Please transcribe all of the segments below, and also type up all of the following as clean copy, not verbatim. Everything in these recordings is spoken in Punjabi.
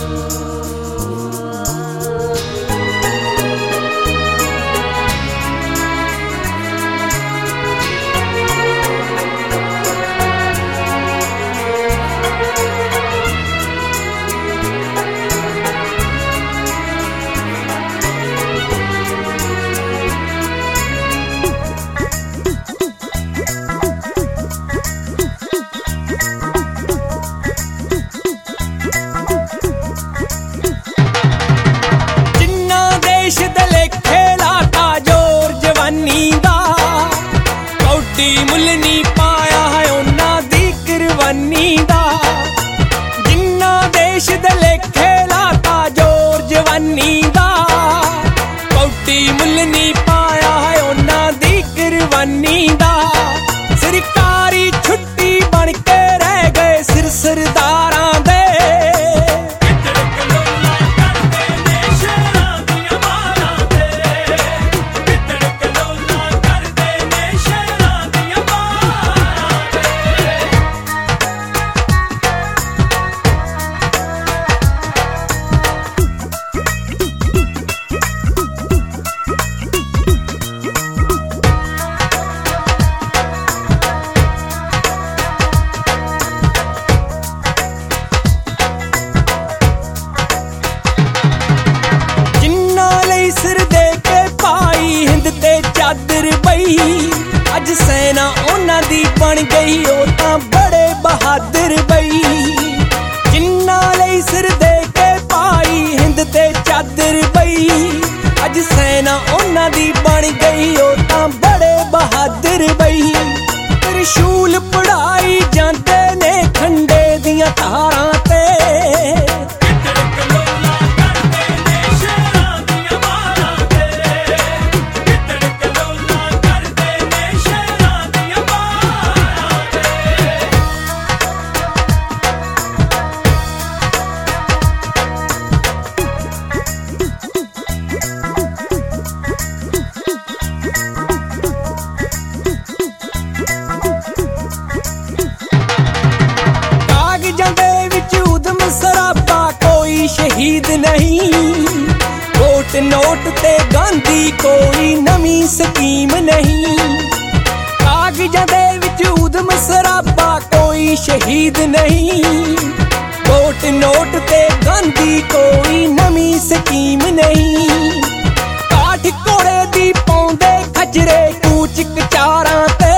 ਮੁੱਲ ਨੀ ਪਾਇਆ ਹੈ ਉਹਨਾਂ ਦੀ ਕੁਰਬਾਨੀ ਦਾ। ਜਿੰਨਾ ਦੇਸ਼ ਦੇ ਲੇਖੇ ਲਾਤਾ ਜ਼ੋਰ ਜਵਾਨੀ ਦਾ, ਕੌਡੀ ਮੁੱਲ ਨੀ ਪਾਇਆ ਹੈ ਉਹਨਾਂ ਦੀ ਕੁਰਬਾਨੀ ਦਾ। ਸਰਕਾਰੀ ਛੁੱਟੀ ਬਣ ਕੇ ਰਹਿ ਗਏ ਸਿਰ ਸਰਦਾਰਾਂ ਦੇ। ਸਿਰ ਦੇ ਕੇ ਪਾਈ ਹਿੰਦ ਤੇ ਚਾਦਰ ਬਈ, ਅੱਜ ਸੈਨਾ ਉਹਨਾਂ ਦੀ ਬਣ ਗਈ ਉਹ ਤਾਂ ਬੜੇ ਬਹਾਦਰ ਬਈ। ਜਿੰਨਾ ਲਈ ਸਿਰ ਦੇ ਕੇ ਪਾਈ ਹਿੰਦ ਤੇ ਚਾਦਰ ਬਈ, ਅੱਜ ਸੈਨਾ ਉਹਨਾਂ ਦੀ ਬਣ ਗਈ ਉਹ ਤਾਂ ਬੜੇ ਬਹਾਦਰ ਬਈ। ਤ੍ਰਿਸ਼ੂਲ ਪੜਾਈ ਜਾਂਦੇ ਨੇ ਖੰਡੇ ਦੀਆਂ ਧਾਰਾਂ ਤੇ। ਸ਼ਹੀਦ ਨਹੀਂ ਵੋਟ ਨੋਟ ਤੇ ਗਾਂਧੀ ਕੋਈ ਨਵੀਂ ਸਕੀਮ ਨਹੀਂ। ਕਾਗਜ਼ਾਂ ਦੇ ਵਿੱਚ ਉਦਮ ਸਰਾਬਾ ਕੋਈ ਸ਼ਹੀਦ ਨਹੀਂ, ਵੋਟ ਨੋਟ ਤੇ ਗਾਂਧੀ ਕੋਈ ਨਵੀਂ ਸਕੀਮ ਨਹੀਂ। ਕਾਠ ਘੋੜੇ ਦੀ ਪਾਉਂਦੇ ਖਜਰੇ ਕੂਚ ਕਚਾਰਾਂ ਤੇ।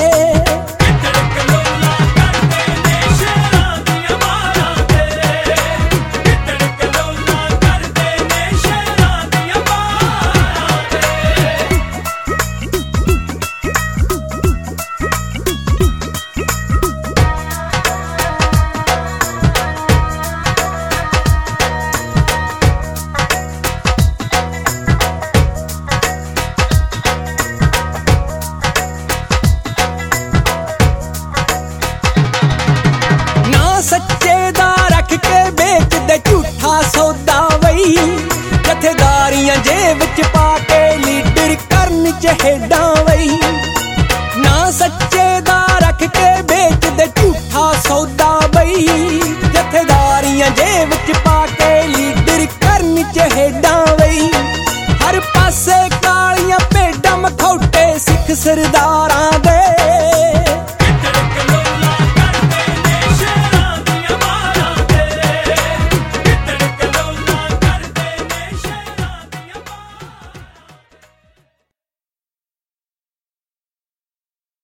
ਸੱਚੇ ਦਾ ਰੱਖ ਕੇ ਵੇਚਦੇ ਝੂਠਾ ਸੌਦਾ ਵਈ, ਜਥੇਦਾਰੀਆਂ ਜੇਬ ਵਿੱਚ ਪਾ ਕੇ ਲੀਡਰ ਕਰਨ ਚਹੇਡਾਂ।